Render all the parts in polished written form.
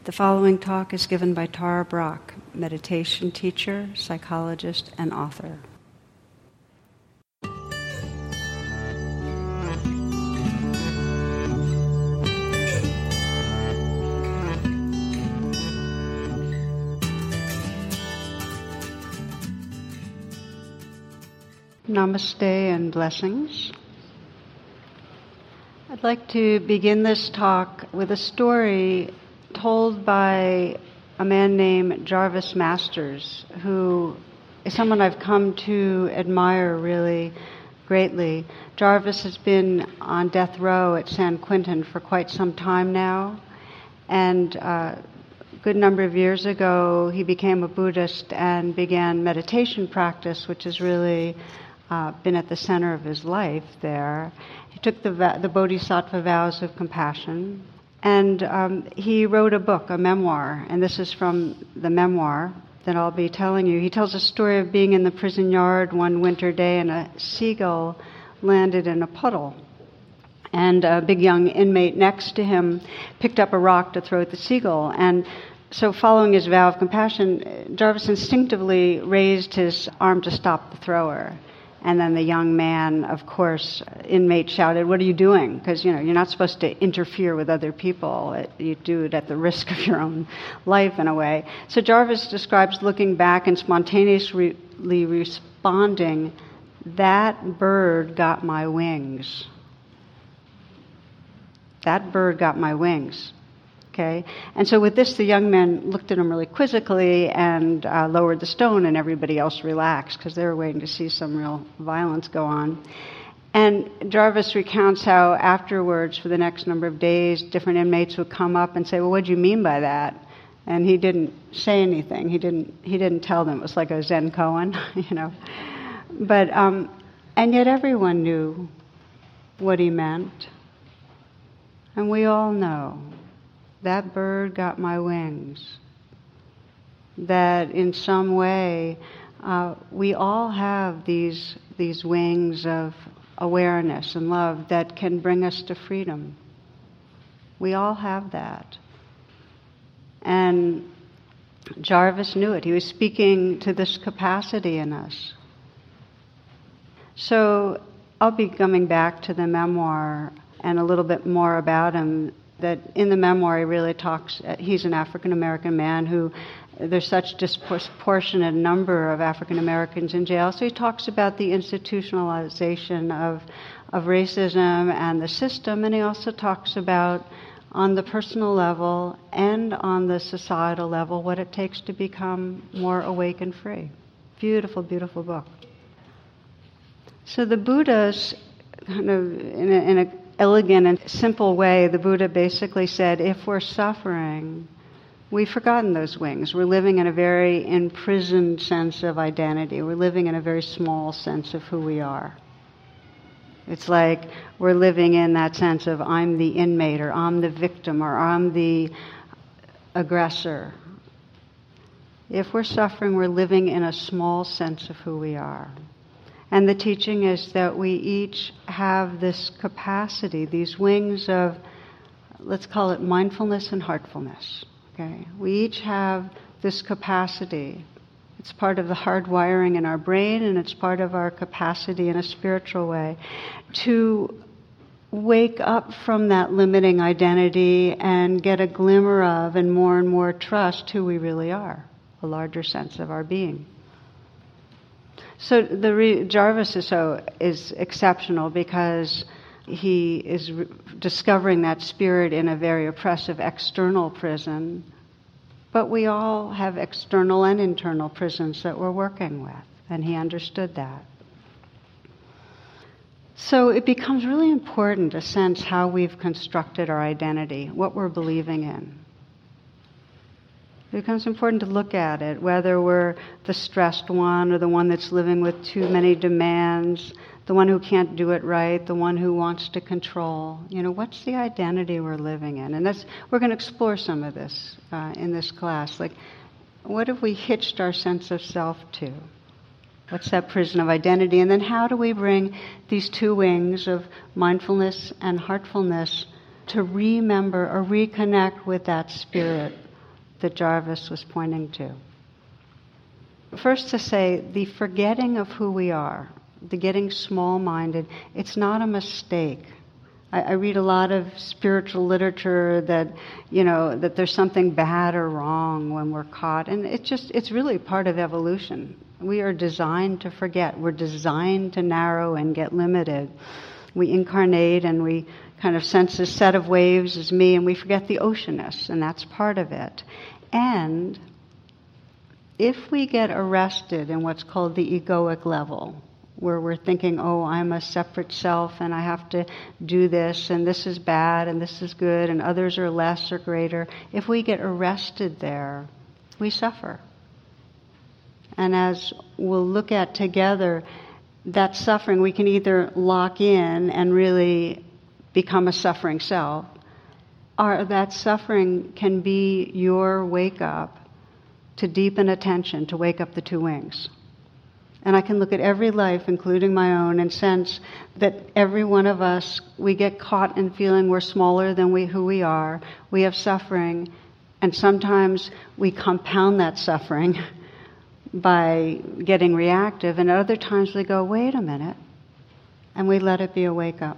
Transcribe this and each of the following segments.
The following talk is given by Tara Brach, meditation teacher, psychologist, and author. Namaste and blessings. I'd like to begin this talk with a story told by a man named Jarvis Masters, who is someone I've come to admire really greatly. Jarvis has been on death row at San Quentin for quite some time now, and a good number of years ago he became a Buddhist and began meditation practice, which has really been at the center of his life there. He took the Bodhisattva vows of compassion, and he wrote a book, a memoir, and this is from the memoir that I'll be telling you. He tells a story of being in the prison yard one winter day and a seagull landed in a puddle. And a big young inmate next to him picked up a rock to throw at the seagull. And so following his vow of compassion, Jarvis instinctively raised his arm to stop the thrower. And then the young man, of course, inmate shouted, "What are you doing?" Because, you're not supposed to interfere with other people. You do it at the risk of your own life, in a way. So Jarvis describes looking back and spontaneously responding, "That bird got my wings." That bird got my wings. Okay? And so with this, the young man looked at him really quizzically and lowered the stone, and everybody else relaxed because they were waiting to see some real violence go on. And Jarvis recounts how afterwards, for the next number of days, different inmates would come up and say, "Well, what do you mean by that?" And he didn't say anything. He didn't tell them. It was like a Zen koan, But, and yet everyone knew what he meant. And we all know. That bird got my wings. That in some way, we all have these wings of awareness and love that can bring us to freedom. We all have that. And Jarvis knew it. He was speaking to this capacity in us. So I'll be coming back to the memoir and a little bit more about him. That in the memoir he really talks, he's an African American man who, there's such disproportionate number of African Americans in jail, so he talks about the institutionalization of racism and the system, and he also talks about, on the personal level and on the societal level, what it takes to become more awake and free. Beautiful, beautiful book. So the Buddha's kind of, in a elegant and simple way, the Buddha basically said, if we're suffering, we've forgotten those wings. We're living in a very imprisoned sense of identity. We're living in a very small sense of who we are. It's like we're living in that sense of I'm the inmate, or I'm the victim, or I'm the aggressor. If we're suffering, we're living in a small sense of who we are. And the teaching is that we each have this capacity, these wings of, let's call it mindfulness and heartfulness. Okay? We each have this capacity. It's part of the hardwiring in our brain, and it's part of our capacity in a spiritual way to wake up from that limiting identity and get a glimmer of and more trust who we really are, a larger sense of our being. So Jarvis is exceptional because he is discovering that spirit in a very oppressive external prison, but we all have external and internal prisons that we're working with, and he understood that. So it becomes really important to sense how we've constructed our identity, what we're believing in. It becomes important to look at it, whether we're the stressed one or the one that's living with too many demands, the one who can't do it right, the one who wants to control. What's the identity we're living in? And we're going to explore some of this in this class. Like, what have we hitched our sense of self to? What's that prison of identity? And then how do we bring these two wings of mindfulness and heartfulness to remember or reconnect with that spirit that Jarvis was pointing to. First, to say the forgetting of who we are, the getting small-minded, it's not a mistake. I read a lot of spiritual literature that, that there's something bad or wrong when we're caught. And it's really part of evolution. We are designed to forget. We're designed to narrow and get limited. We incarnate and we kind of sense this set of waves as me, and we forget the oceanness, and that's part of it. And if we get arrested in what's called the egoic level, where we're thinking, oh, I'm a separate self and I have to do this and this is bad and this is good and others are less or greater, if we get arrested there, we suffer. And as we'll look at together, that suffering we can either lock in and really become a suffering self, or that suffering can be your wake up to deepen attention, to wake up the two wings. And I can look at every life, including my own, and sense that every one of us, we get caught in feeling we're smaller than who we are. We have suffering, and sometimes we compound that suffering by getting reactive, and other times we go, wait a minute, and we let it be a wake-up.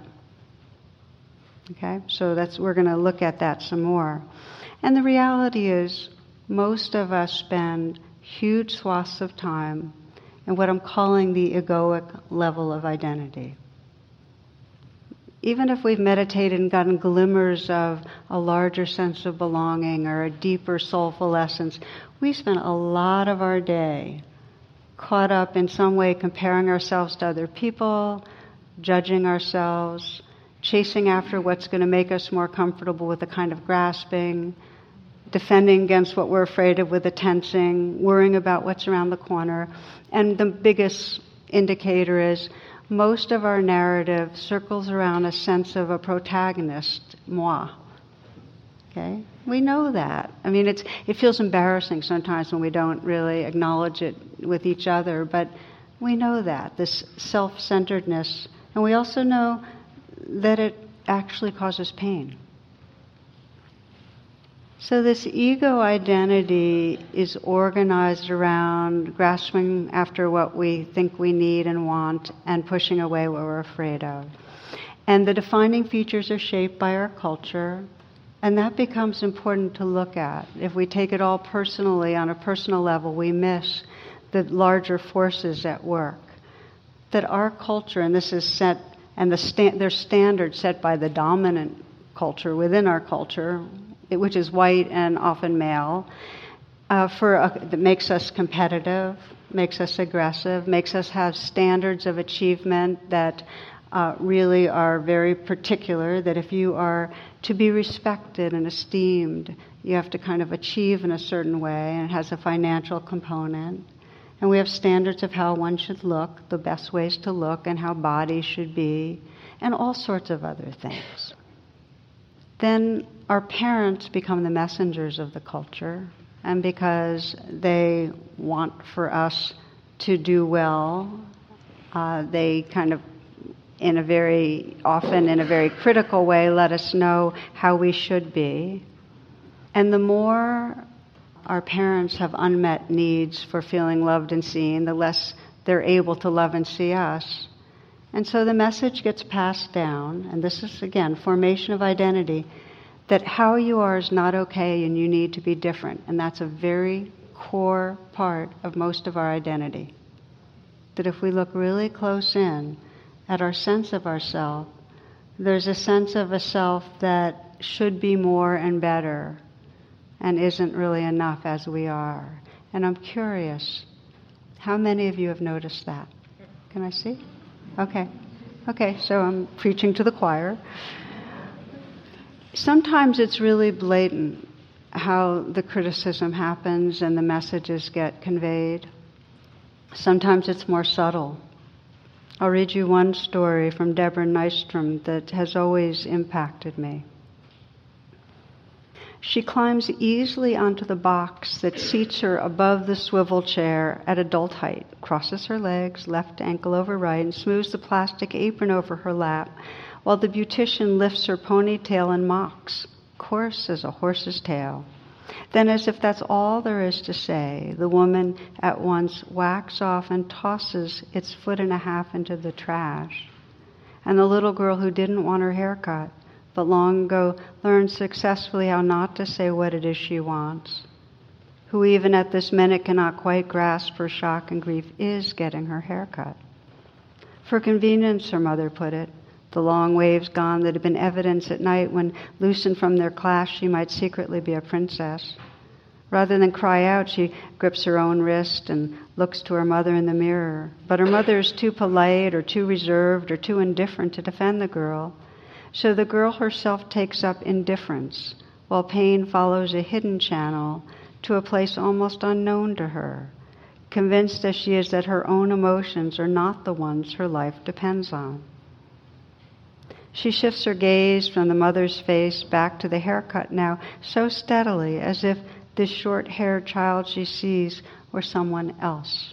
Okay? So we're going to look at that some more. And the reality is, most of us spend huge swaths of time in what I'm calling the egoic level of identity. Even if we've meditated and gotten glimmers of a larger sense of belonging or a deeper soulful essence, we spend a lot of our day caught up in some way comparing ourselves to other people, judging ourselves, chasing after what's going to make us more comfortable with a kind of grasping, defending against what we're afraid of with a tensing, worrying about what's around the corner. And the biggest indicator is most of our narrative circles around a sense of a protagonist, moi. Okay? We know that. I mean, it feels embarrassing sometimes when we don't really acknowledge it with each other, but we know that, this self-centeredness. And we also know that it actually causes pain. So this ego identity is organized around grasping after what we think we need and want and pushing away what we're afraid of. And the defining features are shaped by our culture, and that becomes important to look at. If we take it all personally, on a personal level, we miss the larger forces at work. That our culture, and this is set, and there's standards set by the dominant culture within our culture, which is white and often male, that makes us competitive, makes us aggressive, makes us have standards of achievement that really are very particular, that if you are to be respected and esteemed, you have to kind of achieve in a certain way, and it has a financial component. And we have standards of how one should look, the best ways to look, and how bodies should be, and all sorts of other things. Then our parents become the messengers of the culture, and because they want for us to do well, they kind of, often in a very critical way, let us know how we should be. And the more our parents have unmet needs for feeling loved and seen, the less they're able to love and see us. And so the message gets passed down, and this is, again, formation of identity, that how you are is not okay and you need to be different. And that's a very core part of most of our identity. That if we look really close in at our sense of ourself, there's a sense of a self that should be more and better and isn't really enough as we are. And I'm curious, how many of you have noticed that? Can I see? Okay, so I'm preaching to the choir. Sometimes it's really blatant how the criticism happens and the messages get conveyed. Sometimes it's more subtle. I'll read you one story from Deborah Nystrom that has always impacted me. She climbs easily onto the box that seats her above the swivel chair at adult height, crosses her legs, left ankle over right, and smooths the plastic apron over her lap, while the beautician lifts her ponytail and mocks, coarse as a horse's tail. Then, as if that's all there is to say, the woman at once whacks off and tosses its 1.5 feet into the trash. And the little girl who didn't want her hair cut, but long ago learned successfully how not to say what it is she wants, who even at this minute cannot quite grasp her shock and grief, is getting her hair cut. For convenience, her mother put it, the long waves gone that had been evidence at night when, loosened from their clasp, she might secretly be a princess. Rather than cry out, she grips her own wrist and looks to her mother in the mirror. But her mother is too polite or too reserved or too indifferent to defend the girl. So the girl herself takes up indifference, while pain follows a hidden channel to a place almost unknown to her, convinced as she is that her own emotions are not the ones her life depends on. She shifts her gaze from the mother's face back to the haircut now so steadily, as if this short-haired child she sees were someone else.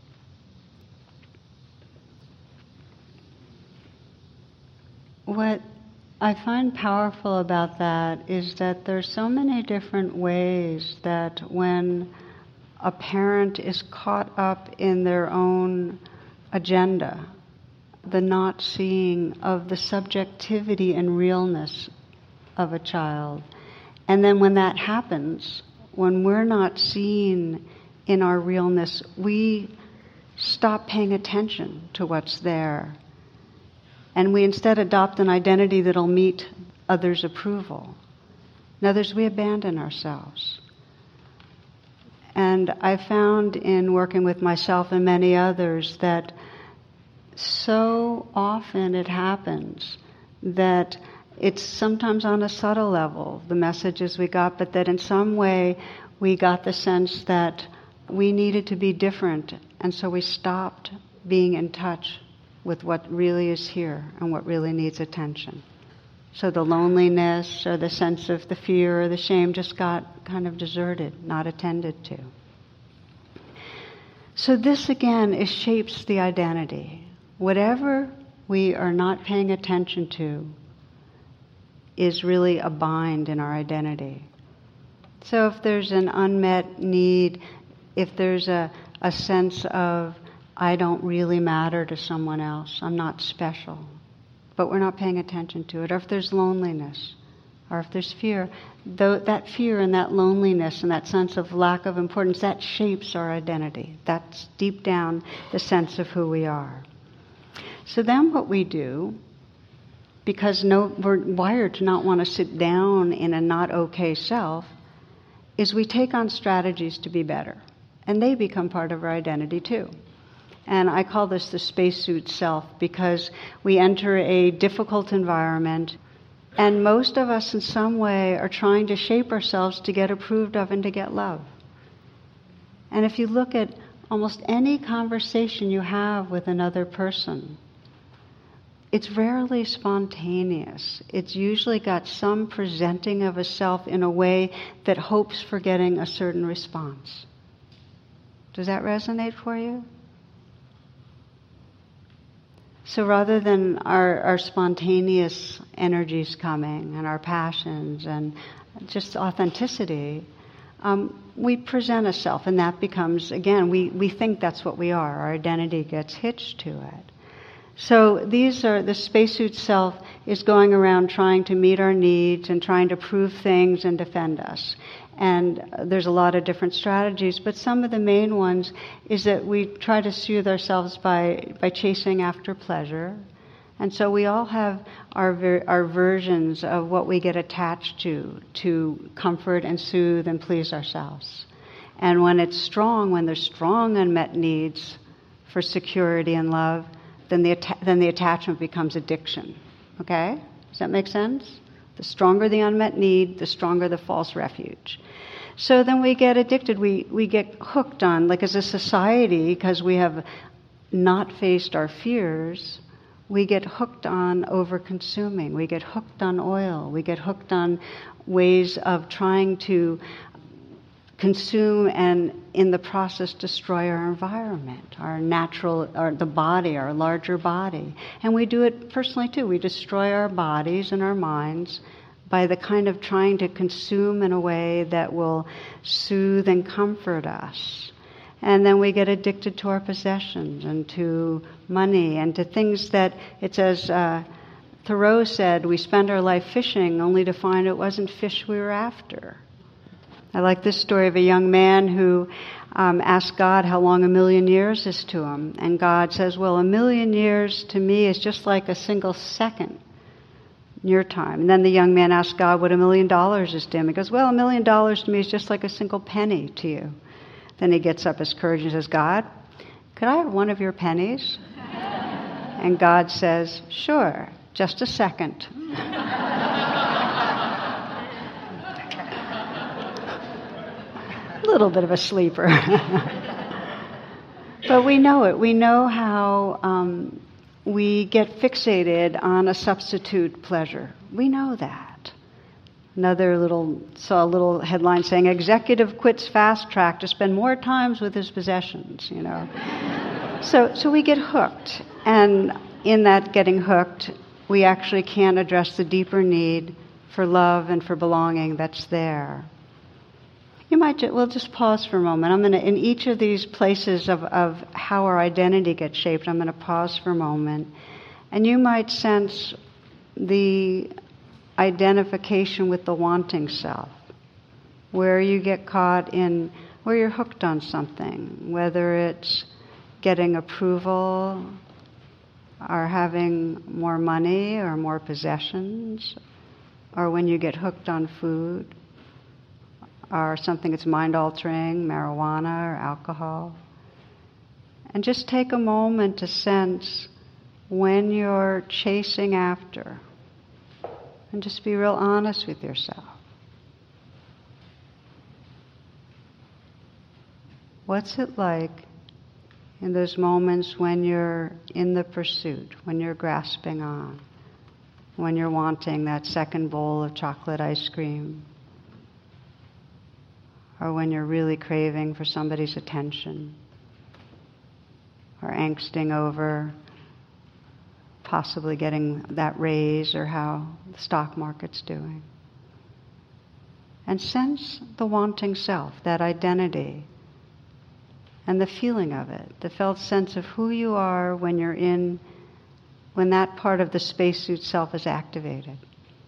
What I find powerful about that is that there's so many different ways that when a parent is caught up in their own agenda, the not seeing of the subjectivity and realness of a child. And then when that happens, when we're not seen in our realness, we stop paying attention to what's there. And we instead adopt an identity that'll meet others' approval. In others, we abandon ourselves. And I found in working with myself and many others that so often it happens that it's sometimes on a subtle level, the messages we got, but that in some way we got the sense that we needed to be different, and so we stopped being in touch with what really is here and what really needs attention. So the loneliness or the sense of the fear or the shame just got kind of deserted, not attended to. So this again shapes the identity. Whatever we are not paying attention to is really a bind in our identity. So if there's an unmet need, if there's a sense of, I don't really matter to someone else, I'm not special, but we're not paying attention to it, or if there's loneliness, or if there's fear, that fear and that loneliness and that sense of lack of importance, that shapes our identity. That's deep down the sense of who we are. So then what we do, because we're wired to not want to sit down in a not okay self, is we take on strategies to be better. And they become part of our identity too. And I call this the spacesuit self, because we enter a difficult environment, and most of us in some way are trying to shape ourselves to get approved of and to get love. And if you look at almost any conversation you have with another person, it's rarely spontaneous. It's usually got some presenting of a self in a way that hopes for getting a certain response. Does that resonate for you? So rather than our spontaneous energies coming and our passions and just authenticity, we present a self, and that becomes, again, we think that's what we are. Our identity gets hitched to it. So the spacesuit self is going around trying to meet our needs and trying to prove things and defend us. And there's a lot of different strategies, but some of the main ones is that we try to soothe ourselves by chasing after pleasure. And so we all have our versions of what we get attached to comfort and soothe and please ourselves. And when there's strong unmet needs for security and love, then the attachment becomes addiction. Okay? Does that make sense? The stronger the unmet need, the stronger the false refuge. So then we get addicted. We get hooked on, like as a society, because we have not faced our fears, we get hooked on over-consuming. We get hooked on oil. We get hooked on ways of trying to consume and in the process destroy our environment, our natural, or the body, our larger body. And we do it personally too. We destroy our bodies and our minds by the kind of trying to consume in a way that will soothe and comfort us. And then we get addicted to our possessions and to money and to things that, it's as Thoreau said, we spend our life fishing only to find it wasn't fish we were after. I like this story of a young man who asked God how long 1,000,000 years is to him. And God says, well, 1,000,000 years to me is just like a single second in your time. And then the young man asked God what $1,000,000 is to him. He goes, well, $1,000,000 to me is just like a single penny to you. Then he gets up his courage and says, God, could I have one of your pennies? And God says, sure, just a second. A little bit of a sleeper. But we know it. We know how we get fixated on a substitute pleasure. We know that. Saw a little headline saying, executive quits fast track to spend more times with his possessions, So we get hooked. And in that getting hooked, we actually can't address the deeper need for love and for belonging that's there. We'll just pause for a moment. In each of these places of how our identity gets shaped, I'm going to pause for a moment. And you might sense the identification with the wanting self, where you get caught in, where you're hooked on something, whether it's getting approval or having more money or more possessions, or when you get hooked on food, or something that's mind-altering, marijuana or alcohol. And just take a moment to sense when you're chasing after, and just be real honest with yourself. What's it like in those moments when you're in the pursuit, when you're grasping on, when you're wanting that second bowl of chocolate ice cream, or when you're really craving for somebody's attention, or angsting over possibly getting that raise or how the stock market's doing. And sense the wanting self, that identity, and the feeling of it, the felt sense of who you are when that part of the spacesuit self is activated.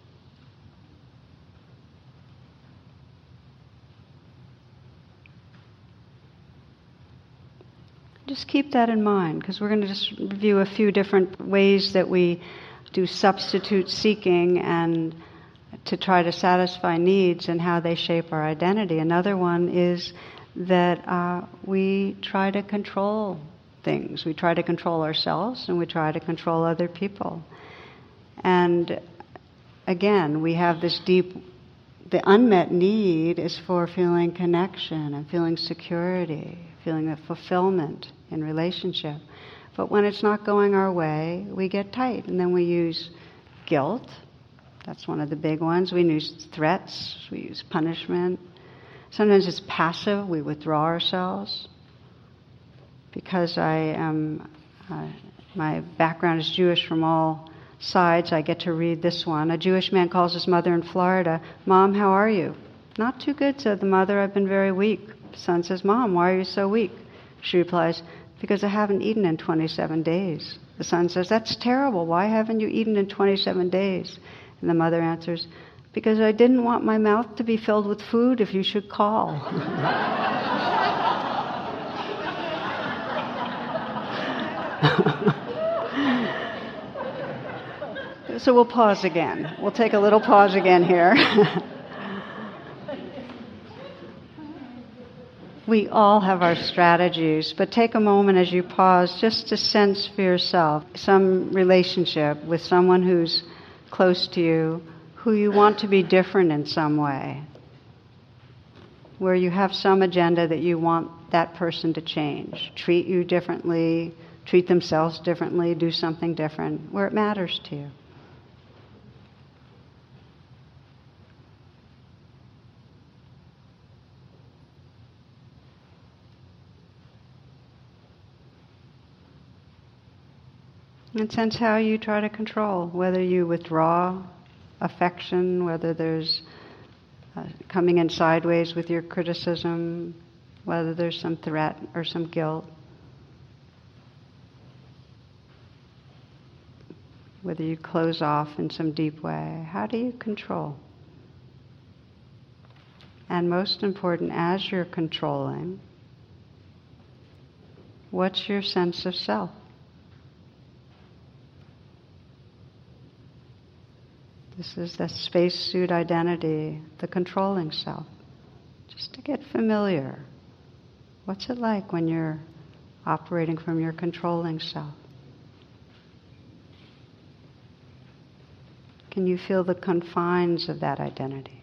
Just keep that in mind, because we're going to just review a few different ways that we do substitute seeking and to try to satisfy needs and how they shape our identity. Another one is that we try to control things. We try to control ourselves and we try to control other people. And again, we have this the unmet need is for feeling connection and feeling security, feeling of fulfillment in relationship. But when it's not going our way, we get tight. And then we use guilt. That's one of the big ones. We use threats. We use punishment. Sometimes it's passive. We withdraw ourselves. Because my background is Jewish from all sides, I get to read this one. A Jewish man calls his mother in Florida, "Mom, how are you?" "Not too good," said the mother. "I've been very weak." The son says, "Mom, why are you so weak?" She replies, "Because I haven't eaten in 27 days. The son says, "That's terrible. Why haven't you eaten in 27 days? And the mother answers, "Because I didn't want my mouth to be filled with food if you should call." So we'll pause again. We'll take a little pause again here. We all have our strategies, but take a moment as you pause just to sense for yourself some relationship with someone who's close to you, who you want to be different in some way, where you have some agenda that you want that person to change, treat you differently, treat themselves differently, do something different, where it matters to you. And sense how you try to control, whether you withdraw affection, whether there's coming in sideways with your criticism, whether there's some threat or some guilt, whether you close off in some deep way. How do you control? And most important, as you're controlling, what's your sense of self? This is the spacesuit identity, the controlling self. Just to get familiar. What's it like when you're operating from your controlling self? Can you feel the confines of that identity?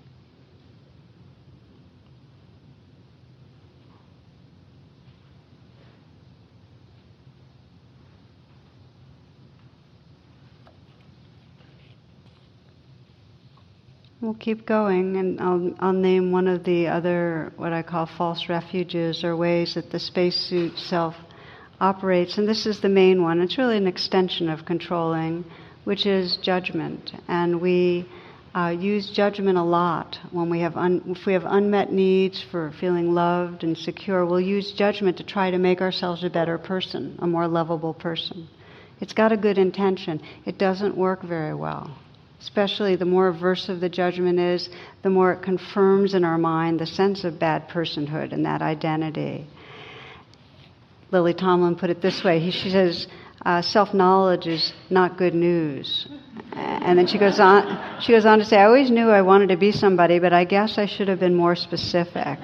We'll keep going, and I'll name one of the other, what I call false refuges, or ways that the spacesuit self operates. And this is the main one. It's really an extension of controlling, which is judgment. And we use judgment a lot when we have if we have unmet needs for feeling loved and secure. We'll use judgment to try to make ourselves a better person, a more lovable person. It's got a good intention. It doesn't work very well. Especially the more aversive the judgment is, the more it confirms in our mind the sense of bad personhood and that identity. Lily Tomlin put it this way. She says, self-knowledge is not good news. And then she goes on to say, I always knew I wanted to be somebody, but I guess I should have been more specific.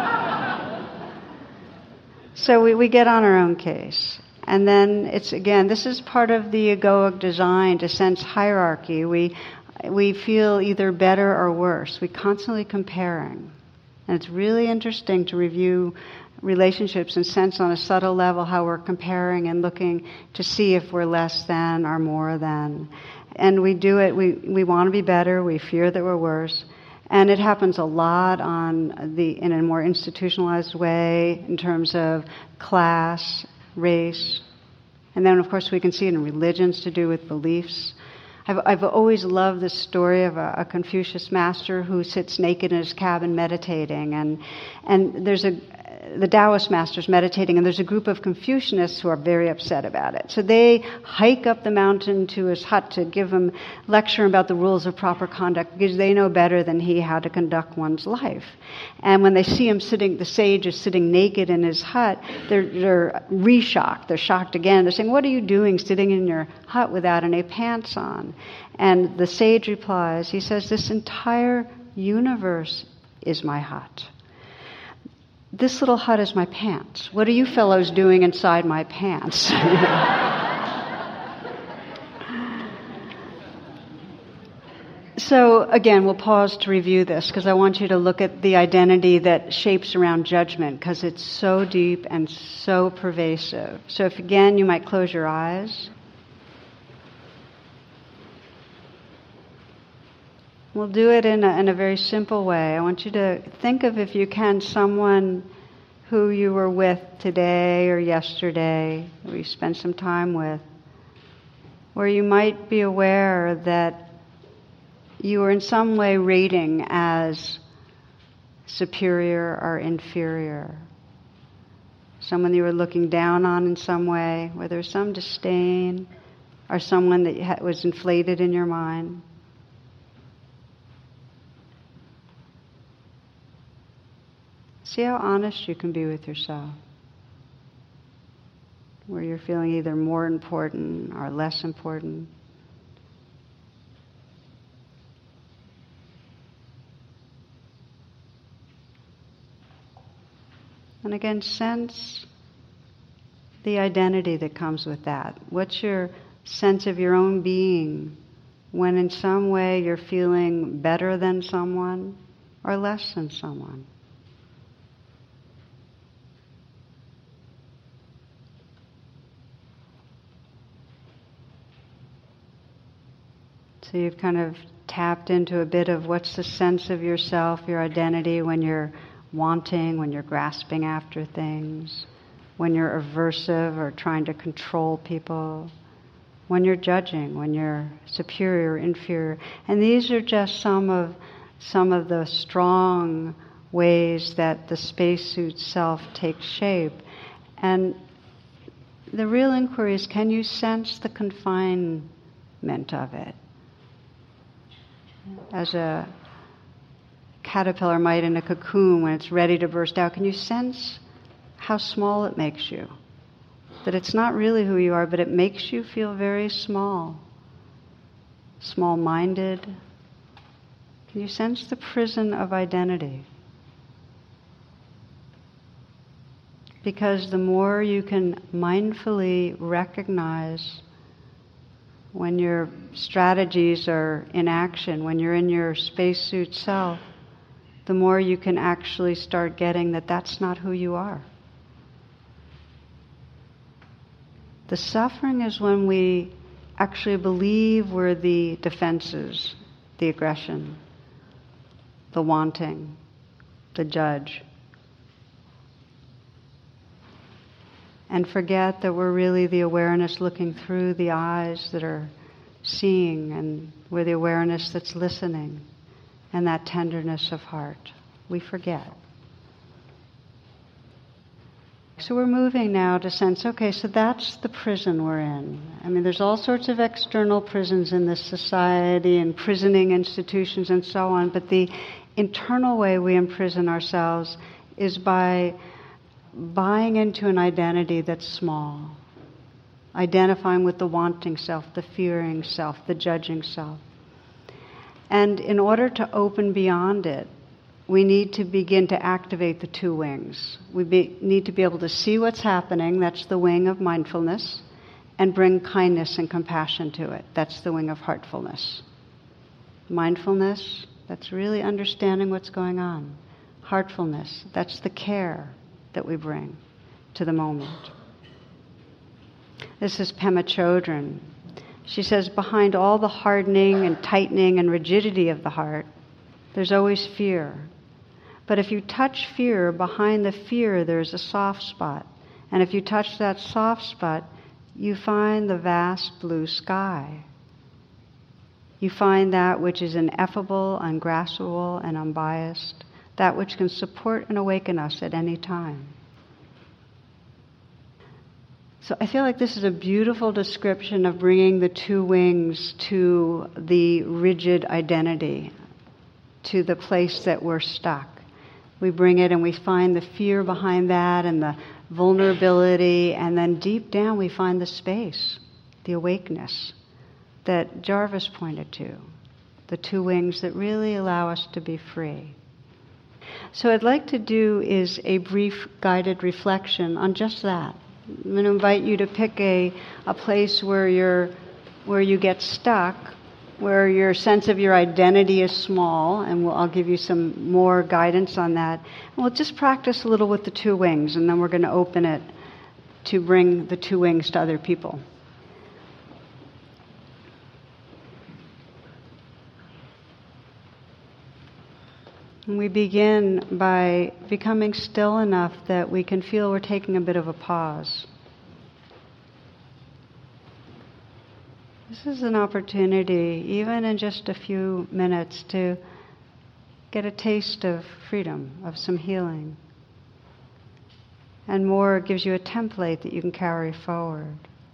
So we get on our own case. And then it's, again, this is part of the egoic design to sense hierarchy. We feel either better or worse. We're constantly comparing. And it's really interesting to review relationships and sense on a subtle level how we're comparing and looking to see if we're less than or more than. And we do it, we want to be better, we fear that we're worse. And it happens a lot in a more institutionalized way in terms of class, race, and then of course we can see it in religions to do with beliefs. I've always loved this story of a Confucius master who sits naked in his cabin meditating, and there's the Taoist master's meditating, and there's a group of Confucianists who are very upset about it. So they hike up the mountain to his hut to give him lecture about the rules of proper conduct, because they know better than he how to conduct one's life. And when they see him the sage is sitting naked in his hut, they're re-shocked. They're shocked again. They're saying, what are you doing sitting in your hut without any pants on? And the sage replies, he says, this entire universe is my hut. This little hut is my pants. What are you fellows doing inside my pants? So again, we'll pause to review this because I want you to look at the identity that shapes around judgment, because it's so deep and so pervasive. So if again you might close your eyes. We'll do it in a very simple way. I want you to think of, if you can, someone who you were with today or yesterday, or you spent some time with, where you might be aware that you were in some way rating as superior or inferior. Someone you were looking down on in some way, where there was some disdain, or someone that was inflated in your mind. See how honest you can be with yourself, where you're feeling either more important or less important. And again, sense the identity that comes with that. What's your sense of your own being when in some way you're feeling better than someone or less than someone? So you've kind of tapped into a bit of what's the sense of yourself, your identity, when you're wanting, when you're grasping after things, when you're aversive or trying to control people. when you're judging, when you're superior, inferior. And these are just some of the strong ways that the spacesuit self takes shape. And the real inquiry is, can you sense the confinement of it? As a caterpillar might in a cocoon when it's ready to burst out, can you sense how small it makes you? That it's not really who you are, but it makes you feel very small, small-minded. Can you sense the prison of identity? Because the more you can mindfully recognize when your strategies are in action, when you're in your spacesuit self, the more you can actually start getting that that's not who you are. The suffering is when we actually believe we're the defenses, the aggression, the wanting, the judge. And forget that we're really the awareness looking through the eyes that are seeing, and we're the awareness that's listening, and that tenderness of heart. We forget. So we're moving now to sense, okay, so that's the prison we're in. I mean, there's all sorts of external prisons in this society and prisoning institutions and so on, but the internal way we imprison ourselves is by buying into an identity that's small, identifying with the wanting self, the fearing self, the judging self. And in order to open beyond it, we need to begin to activate the two wings. We need to be able to see what's happening, that's the wing of mindfulness, and bring kindness and compassion to it. That's the wing of heartfulness. Mindfulness, that's really understanding what's going on. Heartfulness, that's the care that we bring to the moment. This is Pema Chodron. She says, behind all the hardening and tightening and rigidity of the heart, there's always fear. But if you touch fear, behind the fear there's a soft spot. And if you touch that soft spot, you find the vast blue sky. You find that which is ineffable, ungraspable, and unbiased, that which can support and awaken us at any time. So I feel like this is a beautiful description of bringing the two wings to the rigid identity, to the place that we're stuck. We bring it and we find the fear behind that and the vulnerability, and then deep down we find the space, the awakeness that Jarvis pointed to, the two wings that really allow us to be free. So what I'd like to do is a brief guided reflection on just that. I'm going to invite you to pick a place where you get stuck, where your sense of your identity is small, and I'll give you some more guidance on that. And we'll just practice a little with the two wings, and then we're going to open it to bring the two wings to other people. And we begin by becoming still enough that we can feel we're taking a bit of a pause. This is an opportunity, even in just a few minutes, to get a taste of freedom, of some healing. And more gives you a template that you can carry forward.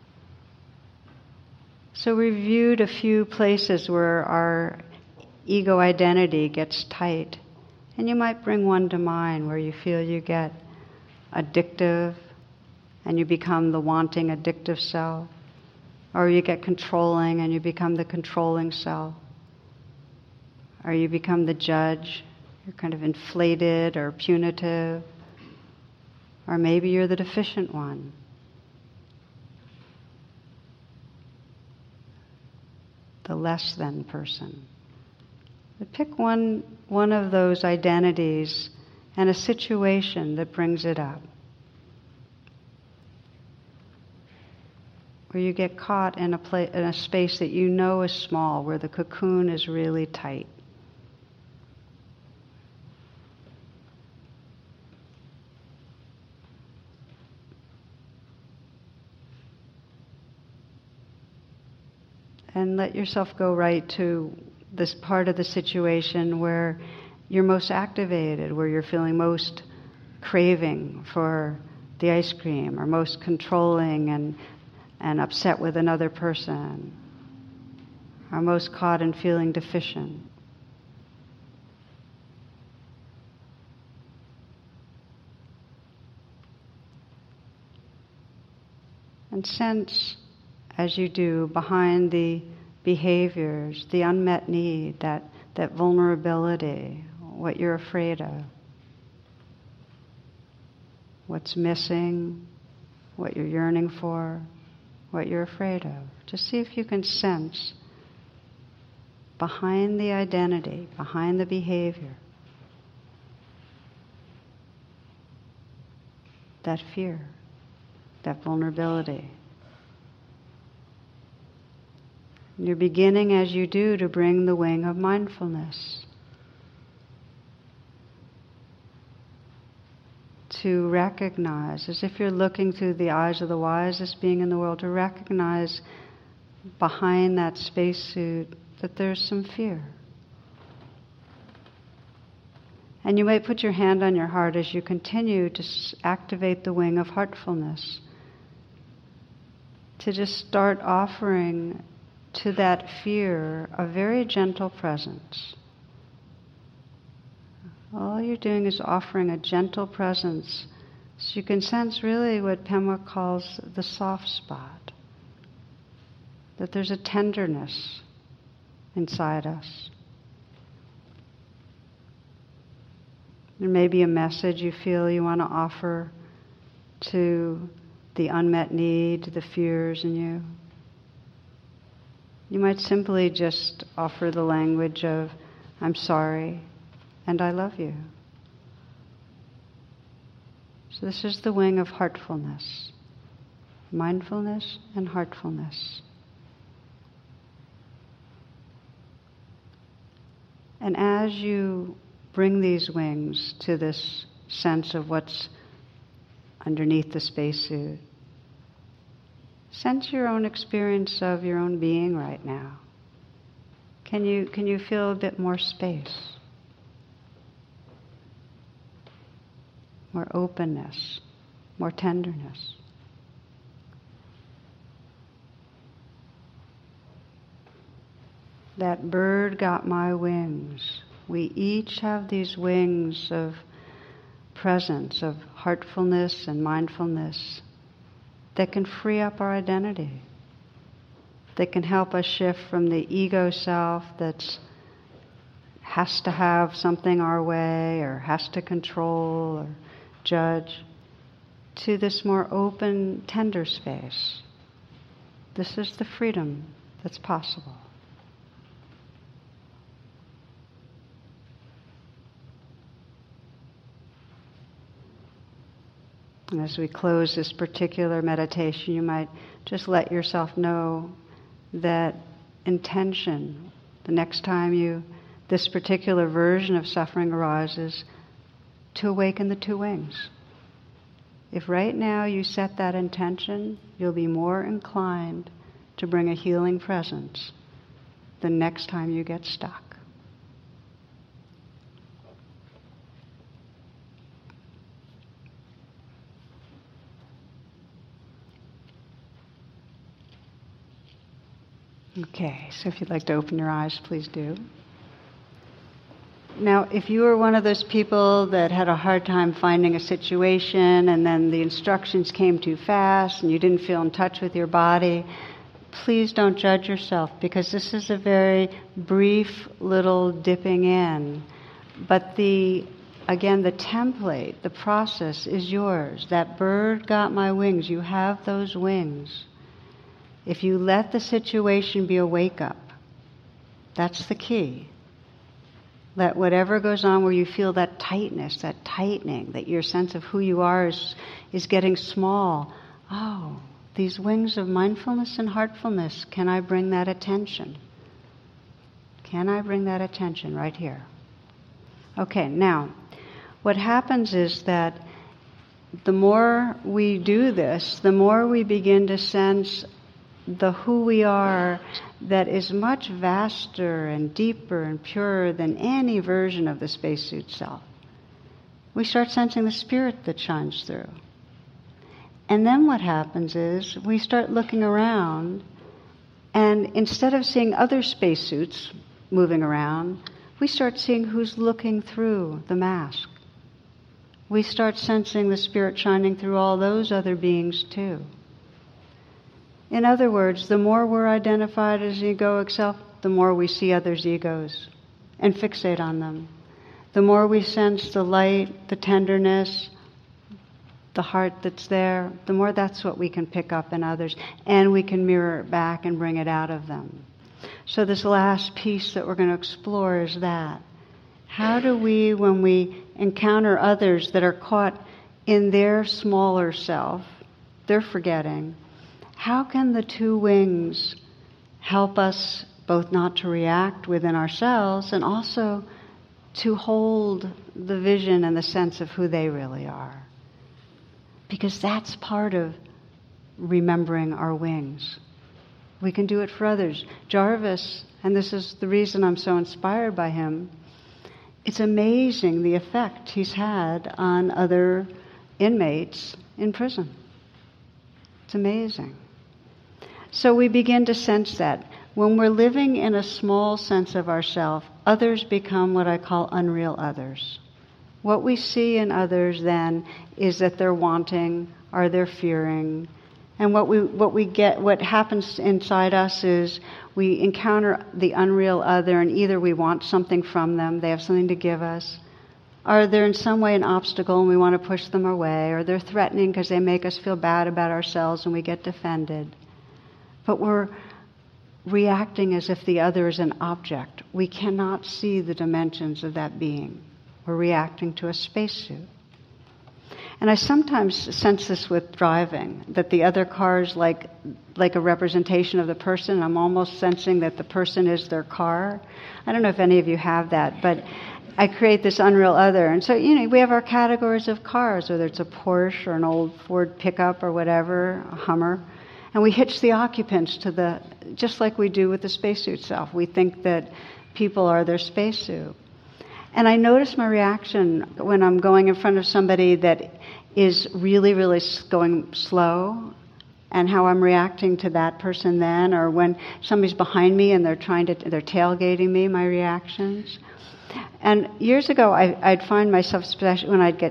So we reviewed a few places where our ego identity gets tight. And you might bring one to mind where you feel you get addictive and you become the wanting, addictive self. Or you get controlling and you become the controlling self. Or you become the judge, you're kind of inflated or punitive. Or maybe you're the deficient one. The less than person. But pick one of those identities and a situation that brings it up. Where you get caught in a space that you know is small, where the cocoon is really tight. And let yourself go right to this part of the situation where you're most activated, where you're feeling most craving for the ice cream, or most controlling and upset with another person, or most caught in feeling deficient. And sense, as you do, behind the behaviors, the unmet need, that vulnerability, what you're afraid of, what's missing, what you're yearning for, what you're afraid of. Just see if you can sense behind the identity, behind the behavior, that fear, that vulnerability. You're beginning, as you do, to bring the wing of mindfulness, to recognize, as if you're looking through the eyes of the wisest being in the world, to recognize behind that spacesuit that there's some fear. And you might put your hand on your heart as you continue to activate the wing of heartfulness, to just start offering to that fear a very gentle presence. All you're doing is offering a gentle presence, so you can sense really what Pema calls the soft spot, that there's a tenderness inside us. There may be a message you feel you want to offer to the unmet need, the fears in you. You might simply just offer the language of, I'm sorry, and I love you. So this is the wing of heartfulness, mindfulness and heartfulness. And as you bring these wings to this sense of what's underneath the spacesuit, sense your own experience of your own being right now. Can you feel a bit more space? More openness, more tenderness. That bird got my wings. We each have these wings of presence, of heartfulness and mindfulness that can free up our identity, that can help us shift from the ego self that has to have something our way or has to control or judge, to this more open, tender space. This is the freedom that's possible. And as we close this particular meditation, you might just let yourself know that intention, the next time this particular version of suffering arises, to awaken the two wings. If right now you set that intention, you'll be more inclined to bring a healing presence the next time you get stuck. Okay, so if you'd like to open your eyes, please do. Now, if you were one of those people that had a hard time finding a situation and then the instructions came too fast and you didn't feel in touch with your body, please don't judge yourself, because this is a very brief little dipping in. But again, the template, the process is yours. That bird got my wings. You have those wings. If you let the situation be a wake-up, that's the key. Let whatever goes on where you feel that tightness, that tightening, that your sense of who you are is getting small. Oh, these wings of mindfulness and heartfulness, can I bring that attention? Can I bring that attention right here? Okay, now, what happens is that the more we do this, the more we begin to sense the who we are that is much vaster and deeper and purer than any version of the spacesuit self. We start sensing the spirit that shines through. And then what happens is we start looking around, and instead of seeing other spacesuits moving around, we start seeing who's looking through the mask. We start sensing the spirit shining through all those other beings too. In other words, the more we're identified as egoic self, the more we see others' egos and fixate on them. The more we sense the light, the tenderness, the heart that's there, the more that's what we can pick up in others, and we can mirror it back and bring it out of them. So this last piece that we're going to explore is that. How do we, when we encounter others that are caught in their smaller self, they're forgetting, how can the two wings help us both not to react within ourselves and also to hold the vision and the sense of who they really are? Because that's part of remembering our wings. We can do it for others. Jarvis, and this is the reason I'm so inspired by him, it's amazing the effect he's had on other inmates in prison. It's amazing. So we begin to sense that. When we're living in a small sense of ourself, others become what I call unreal others. What we see in others then is that they're wanting or they're fearing. And what happens inside us is we encounter the unreal other, and either we want something from them, they have something to give us, or they're in some way an obstacle and we want to push them away, or they're threatening because they make us feel bad about ourselves and we get defended. But we're reacting as if the other is an object. We cannot see the dimensions of that being. We're reacting to a spacesuit. And I sometimes sense this with driving, that the other car is like a representation of the person. I'm almost sensing that the person is their car. I don't know if any of you have that, but I create this unreal other. And so, we have our categories of cars, whether it's a Porsche or an old Ford pickup or whatever, a Hummer. And we hitch the occupants to just like we do with the spacesuit self. We think that people are their spacesuit. And I notice my reaction when I'm going in front of somebody that is really, really going slow, and how I'm reacting to that person then, or when somebody's behind me and they're tailgating me, my reactions. And years ago, I'd find myself, especially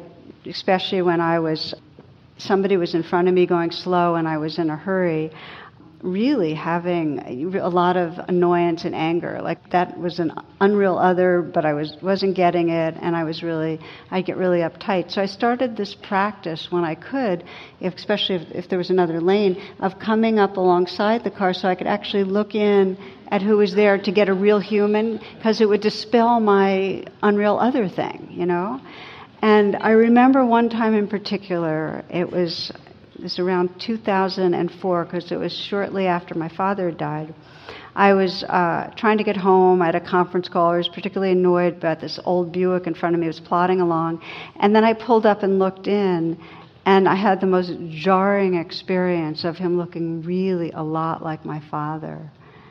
when somebody was in front of me going slow and I was in a hurry, really having a lot of annoyance and anger. Like that was an unreal other, but I wasn't getting it, and I'd get really uptight. So I started this practice when I could, especially if there was another lane, of coming up alongside the car so I could actually look in at who was there to get a real human, because it would dispel my unreal other thing, And I remember one time in particular, it was around 2004, because it was shortly after my father had died. I was trying to get home. I had a conference call. I was particularly annoyed about this old Buick in front of me. It was plodding along. And then I pulled up and looked in, and I had the most jarring experience of him looking really a lot like my father.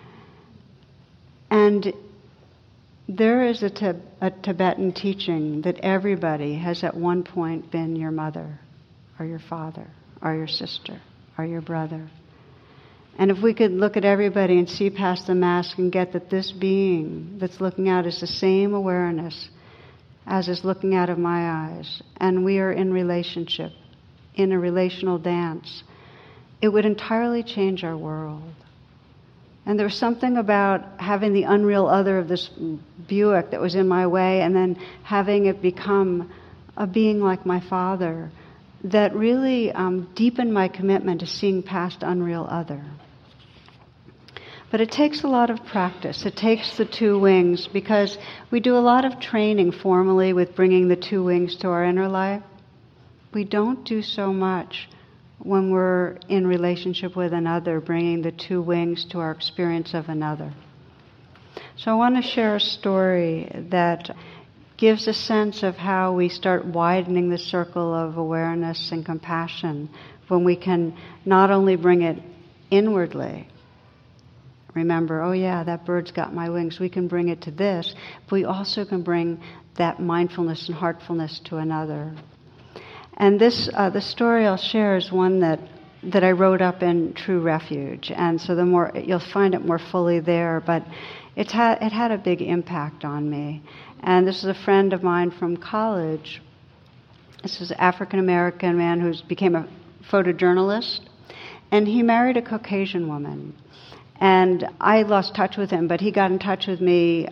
And there is a Tibetan teaching that everybody has at one point been your mother or your father or your sister or your brother. And if we could look at everybody and see past the mask and get that this being that's looking out is the same awareness as is looking out of my eyes, and we are in relationship, in a relational dance, it would entirely change our world. And there was something about having the unreal other of this Buick that was in my way, and then having it become a being like my father, that really deepened my commitment to seeing past unreal other. But it takes a lot of practice. It takes the two wings, because we do a lot of training formally with bringing the two wings to our inner life. We don't do so much when we're in relationship with another, bringing the two wings to our experience of another. So I want to share a story that gives a sense of how we start widening the circle of awareness and compassion when we can not only bring it inwardly, Remember, oh yeah, that bird's got my wings. We can bring it to this, but we also can bring that mindfulness and heartfulness to another. And this, the story I'll share is one that I wrote up in True Refuge, and so the more you'll find it more fully there. But it had a big impact on me. And this is a friend of mine from college. This is an African American man who became a photojournalist, and he married a Caucasian woman. And I lost touch with him, but he got in touch with me.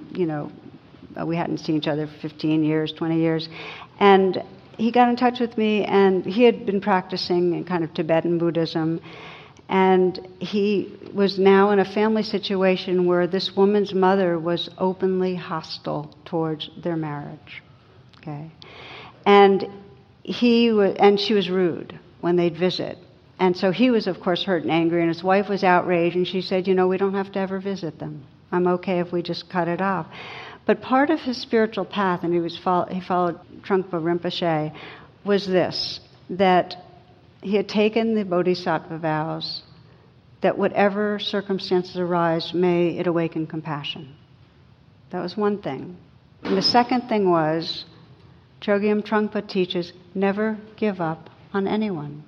We hadn't seen each other for 15 years, 20 years, and he got in touch with me, and he had been practicing in kind of Tibetan Buddhism, and he was now in a family situation where this woman's mother was openly hostile towards their marriage. Okay, and she was rude when they'd visit. And so he was, of course, hurt and angry, and his wife was outraged, and she said, we don't have to ever visit them. I'm okay if we just cut it off. But part of his spiritual path, and he followed Trungpa Rinpoche, was this, that he had taken the bodhisattva vows that whatever circumstances arise, may it awaken compassion. That was one thing. And the second thing was, Chogyam Trungpa teaches, never give up on anyone.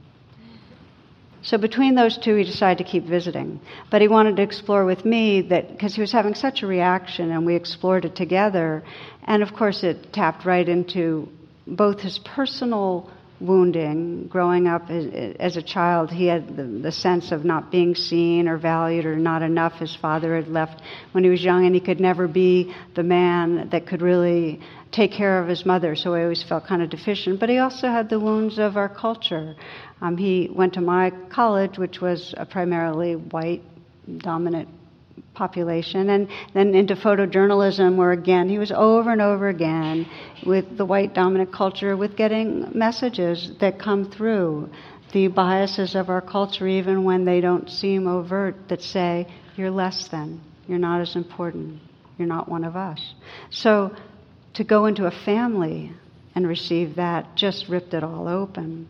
So between those two, he decided to keep visiting. But he wanted to explore with me that, because he was having such a reaction, and we explored it together. And of course, it tapped right into both his personal wounding. Growing up as a child, he had the sense of not being seen or valued or not enough. His father had left when he was young, and he could never be the man that could really take care of his mother, so he always felt kind of deficient. But he also had the wounds of our culture. He went to my college, which was a primarily white dominant population, and then into photojournalism, where again he was over and over again with the white dominant culture, with getting messages that come through the biases of our culture, even when they don't seem overt, that say you're less than, you're not as important, you're not one of us. So to go into a family and receive that just ripped it all open.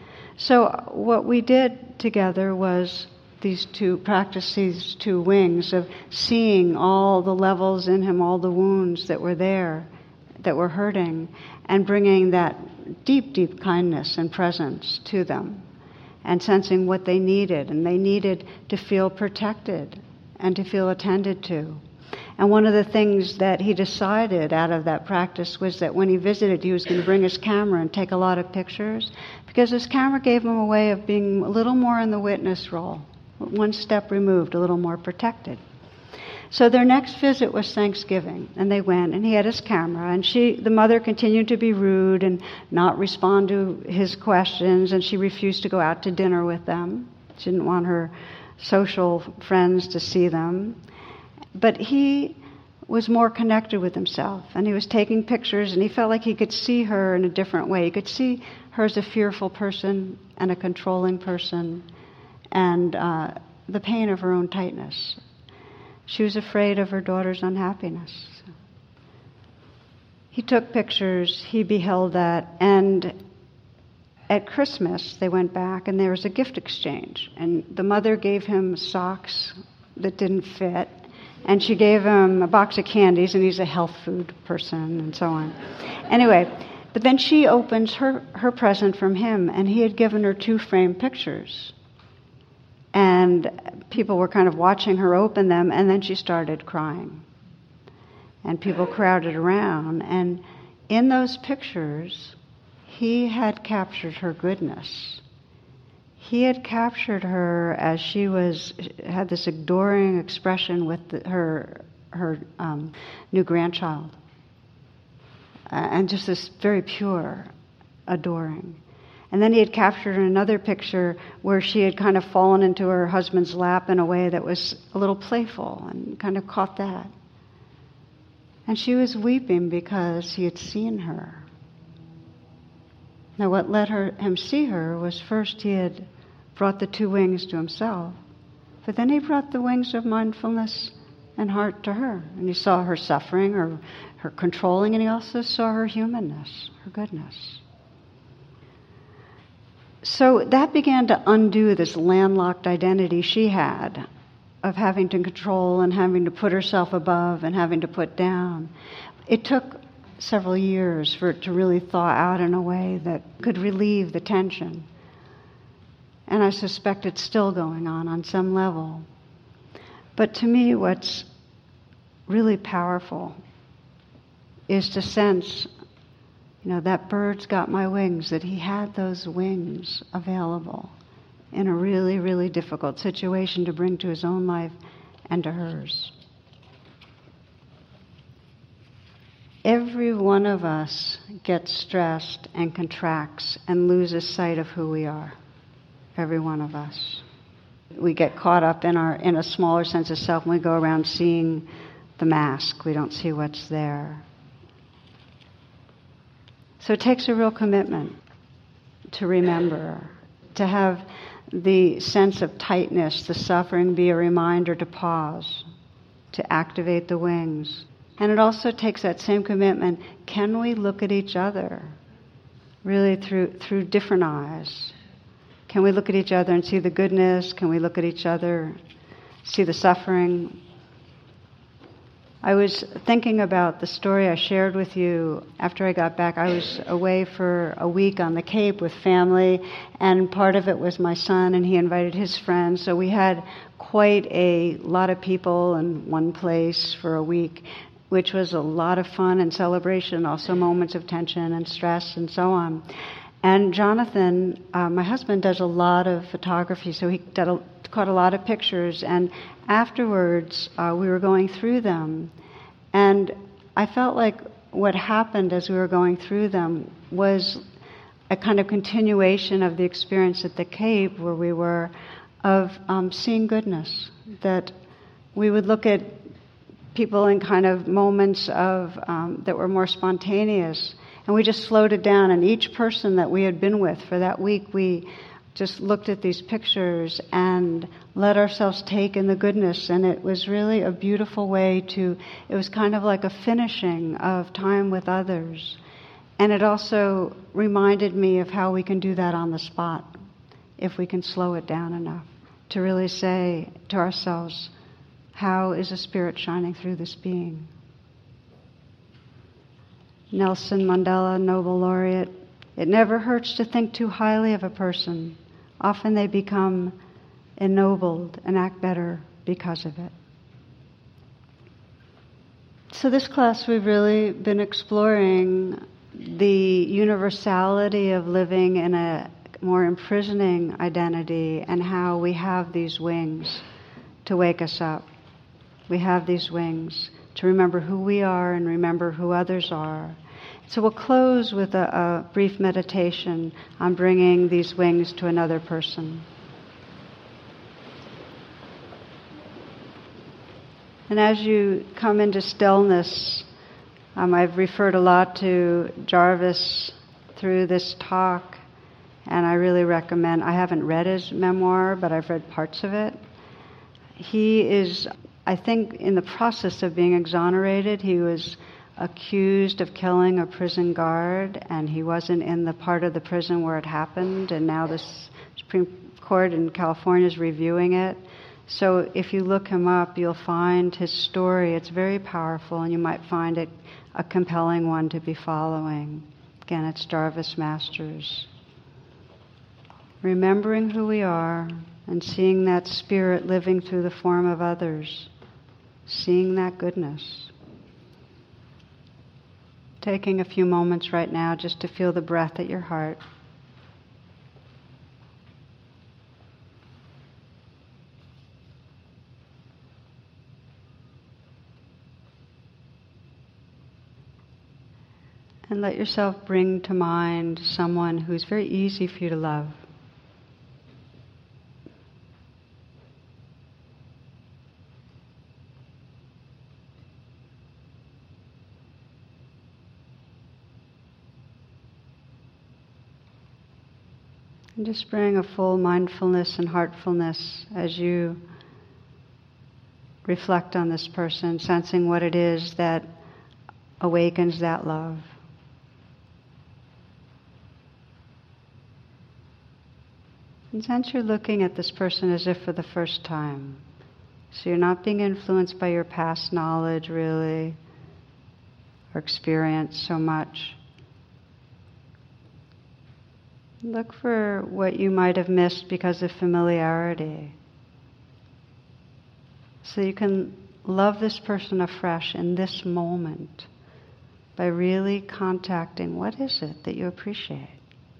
So what we did together was practice these two wings of seeing all the levels in him, all the wounds that were there, that were hurting, and bringing that deep, deep kindness and presence to them, and sensing what they needed. And they needed to feel protected and to feel attended to. And one of the things that he decided out of that practice was that when he visited, he was going to bring his camera and take a lot of pictures, because his camera gave him a way of being a little more in the witness role, one step removed, a little more protected. So their next visit was Thanksgiving, and they went, and he had his camera, and the mother continued to be rude and not respond to his questions, and she refused to go out to dinner with them. She didn't want her social friends to see them. But he was more connected with himself, and he was taking pictures, and he felt like he could see her in a different way. He could see her as a fearful person and a controlling person, and the pain of her own tightness. She was afraid of her daughter's unhappiness. He took pictures, he beheld that, and at Christmas they went back, and there was a gift exchange, and the mother gave him socks that didn't fit, and she gave him a box of candies, and he's a health food person, and so on. Anyway, but then she opens her present from him, and he had given her 2 framed pictures. And people were kind of watching her open them, and then she started crying. And people crowded around, and in those pictures, he had captured her goodness. He had captured her as she had this adoring expression with her new grandchild. And just this very pure adoring. And then he had captured her in another picture where she had kind of fallen into her husband's lap in a way that was a little playful, and kind of caught that. And she was weeping because he had seen her. Now what let him see her was, first he had brought the 2 wings to himself, but then he brought the wings of mindfulness and heart to her. And he saw her suffering, her controlling, and he also saw her humanness, her goodness. So that began to undo this landlocked identity she had of having to control and having to put herself above and having to put down. It took several years for it to really thaw out in a way that could relieve the tension. And I suspect it's still going on some level. But to me, what's really powerful is to sense, that bird's got my wings, that he had those wings available in a really, really difficult situation to bring to his own life and to hers. Every one of us gets stressed and contracts and loses sight of who we are. Every one of us. We get caught up in a smaller sense of self, and we go around seeing the mask. We don't see what's there. So it takes a real commitment to remember, to have the sense of tightness, the suffering, be a reminder to pause, to activate the wings. And it also takes that same commitment. Can we look at each other really through different eyes? Can we look at each other and see the goodness? Can we look at each other, see the suffering? I was thinking about the story I shared with you after I got back. I was away for a week on the Cape with family, and part of it was my son, and he invited his friends. So we had quite a lot of people in one place for a week, which was a lot of fun and celebration, also moments of tension and stress and so on. And Jonathan, my husband, does a lot of photography, so he caught a lot of pictures. And afterwards, we were going through them. And I felt like what happened as we were going through them was a kind of continuation of the experience at the Cape where we were, of seeing goodness. That we would look at people in kind of moments of that were more spontaneous. And we just slowed it down, and each person that we had been with for that week, we just looked at these pictures and let ourselves take in the goodness. And it was really a beautiful way it was kind of like a finishing of time with others. And it also reminded me of how we can do that on the spot, if we can slow it down enough, to really say to ourselves, how is a spirit shining through this being? Nelson Mandela, Nobel laureate, it never hurts to think too highly of a person. Often they become ennobled and act better because of it. So this class we've really been exploring the universality of living in a more imprisoning identity and how we have these wings to wake us up. We have these wings to remember who we are and remember who others are. So we'll close with a brief meditation on bringing these wings to another person. And as you come into stillness, I've referred a lot to Jarvis through this talk, and I really recommend, I haven't read his memoir, but I've read parts of it. He is, I think, in the process of being exonerated. He was accused of killing a prison guard, and he wasn't in the part of the prison where it happened, and now the Supreme Court in California is reviewing it. So if you look him up, you'll find his story. It's very powerful, and you might find it a compelling one to be following. Again, it's Jarvis Masters. Remembering who we are and seeing that spirit living through the form of others, seeing that goodness. Taking a few moments right now just to feel the breath at your heart. And let yourself bring to mind someone who's very easy for you to love. And just bring a full mindfulness and heartfulness as you reflect on this person, sensing what it is that awakens that love. And sense you're looking at this person as if for the first time. So you're not being influenced by your past knowledge, really, or experience so much. Look for what you might have missed because of familiarity. So you can love this person afresh in this moment by really contacting what is it that you appreciate.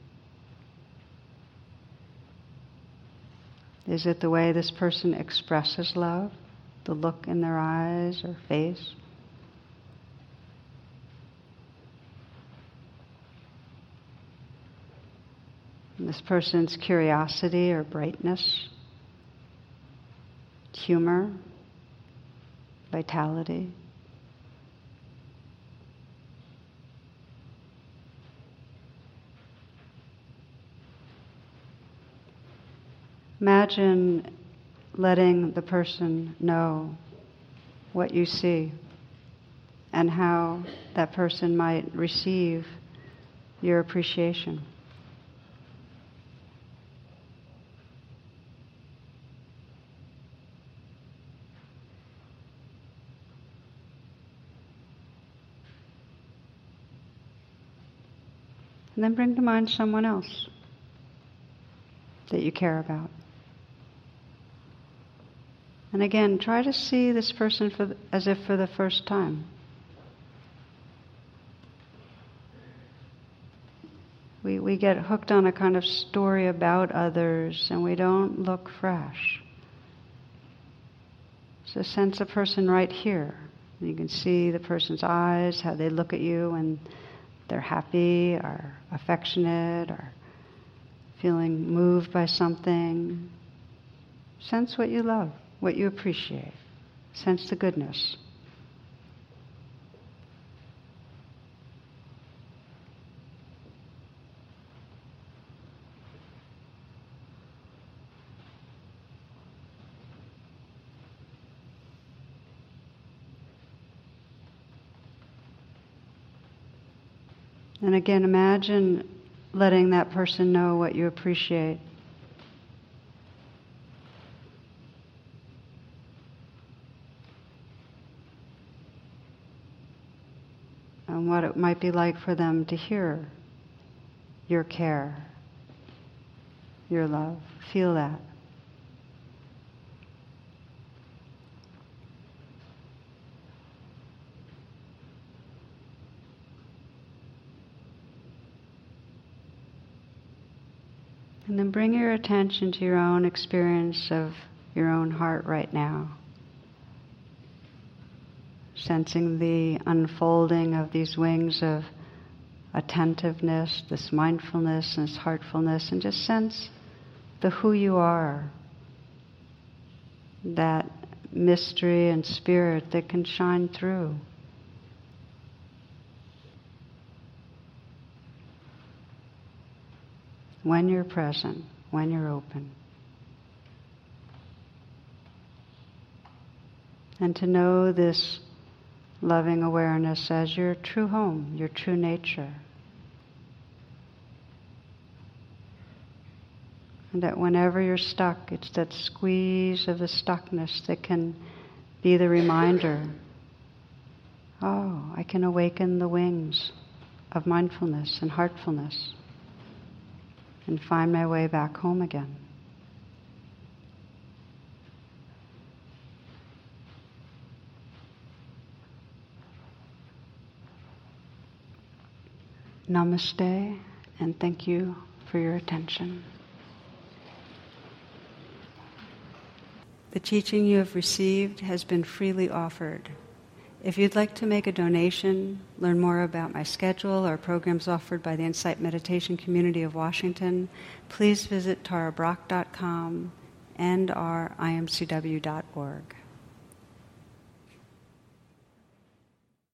Is it the way this person expresses love? The look in their eyes or face? This person's curiosity or brightness? Humor? Vitality? Imagine letting the person know what you see and how that person might receive your appreciation. And then bring to mind someone else that you care about. And again, try to see this person as if for the first time. We get hooked on a kind of story about others and we don't look fresh. So sense a person right here. You can see the person's eyes, how they look at you when they're happy or affectionate or feeling moved by something. Sense what you love, what you appreciate. Sense the goodness. And again, imagine letting that person know what you appreciate. And what it might be like for them to hear your care, your love. Feel that. And then bring your attention to your own experience of your own heart right now. Sensing the unfolding of these wings of attentiveness, this mindfulness, and this heartfulness, and just sense the who you are, that mystery and spirit that can shine through. When you're present, when you're open. And to know this loving awareness as your true home, your true nature. And that whenever you're stuck, it's that squeeze of the stuckness that can be the reminder, oh, I can awaken the wings of mindfulness and heartfulness and find my way back home again. Namaste, and thank you for your attention. The teaching you have received has been freely offered. If you'd like to make a donation, learn more about my schedule or programs offered by the Insight Meditation Community of Washington, please visit tarabrach.com and imcw.org.